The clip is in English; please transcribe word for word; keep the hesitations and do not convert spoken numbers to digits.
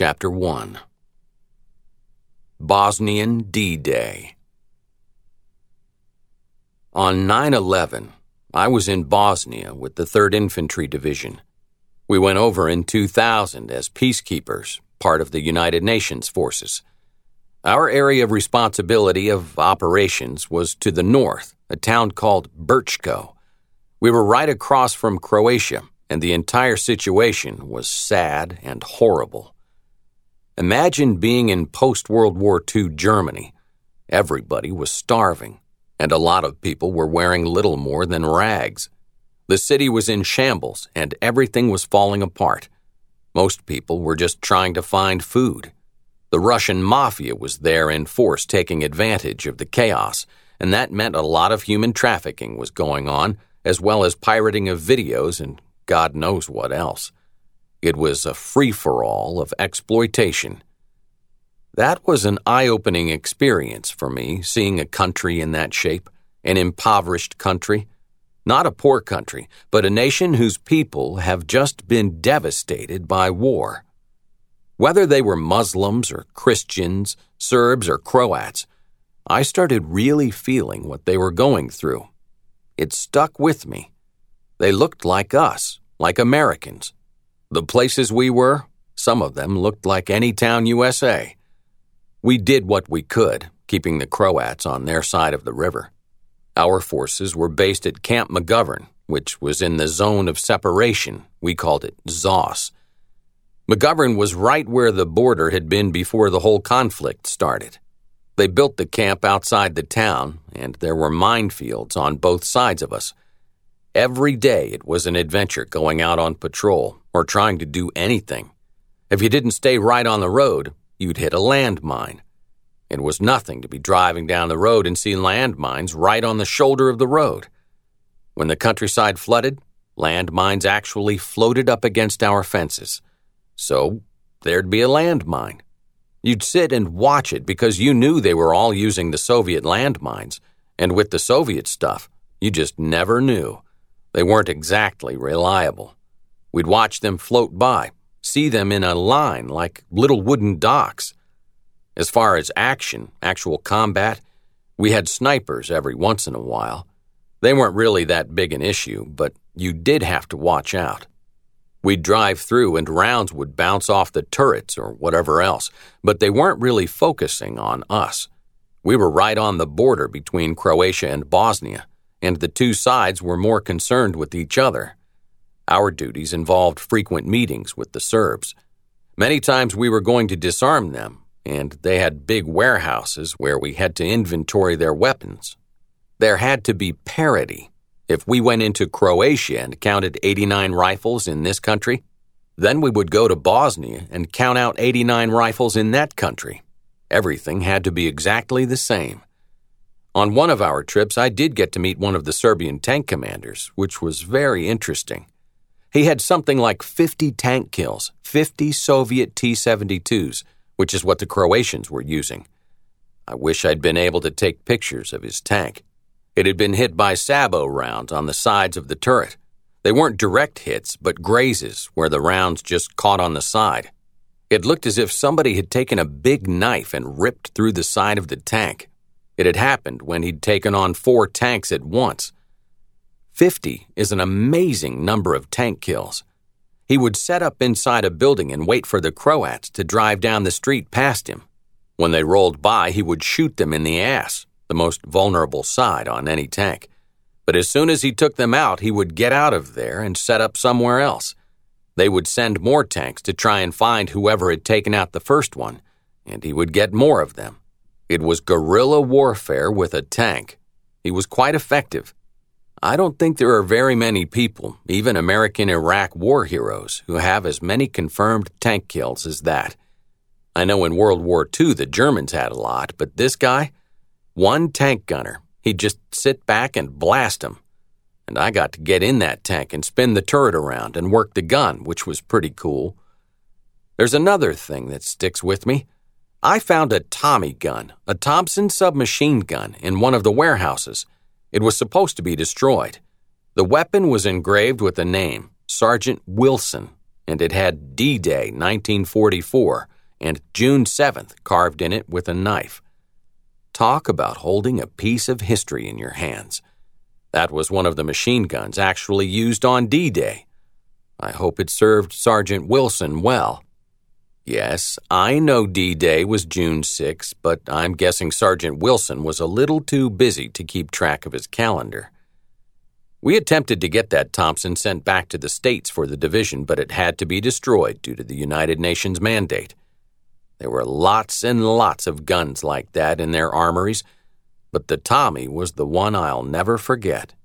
Chapter one. Bosnian D-Day. On nine eleven, I was in Bosnia with the third Infantry Division. We went over in two thousand as peacekeepers, part of the United Nations forces. Our area of responsibility of operations was to the north, a town called Brčko. We were right across from Croatia, and the entire situation was sad and horrible. Imagine being in post-World War Two Germany. Everybody was starving, and a lot of people were wearing little more than rags. The city was in shambles, and everything was falling apart. Most people were just trying to find food. The Russian mafia was there in force taking advantage of the chaos, and that meant a lot of human trafficking was going on, as well as pirating of videos and God knows what else. It was a free-for-all of exploitation. That was an eye-opening experience for me, seeing a country in that shape, an impoverished country. Not a poor country, but a nation whose people have just been devastated by war. Whether they were Muslims or Christians, Serbs or Croats, I started really feeling what they were going through. It stuck with me. They looked like us, like Americans. The places we were, some of them looked like any town U S A. We did what we could, keeping the Croats on their side of the river. Our forces were based at Camp McGovern, which was in the zone of separation. We called it Z O S. McGovern was right where the border had been before the whole conflict started. They built the camp outside the town, and there were minefields on both sides of us. Every day it was an adventure going out on patrol or trying to do anything. If you didn't stay right on the road, you'd hit a landmine. It was nothing to be driving down the road and see landmines right on the shoulder of the road. When the countryside flooded, landmines actually floated up against our fences. So there'd be a landmine. You'd sit and watch it because you knew they were all using the Soviet landmines, and with the Soviet stuff, you just never knew. They weren't exactly reliable. We'd watch them float by, see them in a line like little wooden docks. As far as action, actual combat, we had snipers every once in a while. They weren't really that big an issue, but you did have to watch out. We'd drive through and rounds would bounce off the turrets or whatever else, but they weren't really focusing on us. We were right on the border between Croatia and Bosnia, and the two sides were more concerned with each other. Our duties involved frequent meetings with the Serbs. Many times we were going to disarm them, and they had big warehouses where we had to inventory their weapons. There had to be parity. If we went into Croatia and counted eighty-nine rifles in this country, then we would go to Bosnia and count out eighty-nine rifles in that country. Everything had to be exactly the same. On one of our trips, I did get to meet one of the Serbian tank commanders, which was very interesting. He had something like fifty tank kills, fifty Soviet T seventy-twos, which is what the Croatians were using. I wish I'd been able to take pictures of his tank. It had been hit by sabot rounds on the sides of the turret. They weren't direct hits, but grazes where the rounds just caught on the side. It looked as if somebody had taken a big knife and ripped through the side of the tank. It had happened when he'd taken on four tanks at once. Fifty is an amazing number of tank kills. He would set up inside a building and wait for the Croats to drive down the street past him. When they rolled by, he would shoot them in the ass, the most vulnerable side on any tank. But as soon as he took them out, he would get out of there and set up somewhere else. They would send more tanks to try and find whoever had taken out the first one, and he would get more of them. It was guerrilla warfare with a tank. He was quite effective. I don't think there are very many people, even American Iraq war heroes, who have as many confirmed tank kills as that. I know in World War Two the Germans had a lot, but this guy, one tank gunner, he'd just sit back and blast them. And I got to get in that tank and spin the turret around and work the gun, which was pretty cool. There's another thing that sticks with me. I found a Tommy gun, a Thompson submachine gun, in one of the warehouses. It was supposed to be destroyed. The weapon was engraved with a name, Sergeant Wilson, and it had D-Day nineteen forty-four and June seventh carved in it with a knife. Talk about holding a piece of history in your hands. That was one of the machine guns actually used on D-Day. I hope it served Sergeant Wilson well. Yes, I know D-Day was June sixth, but I'm guessing Sergeant Wilson was a little too busy to keep track of his calendar. We attempted to get that Thompson sent back to the States for the division, but it had to be destroyed due to the United Nations mandate. There were lots and lots of guns like that in their armories, but the Tommy was the one I'll never forget.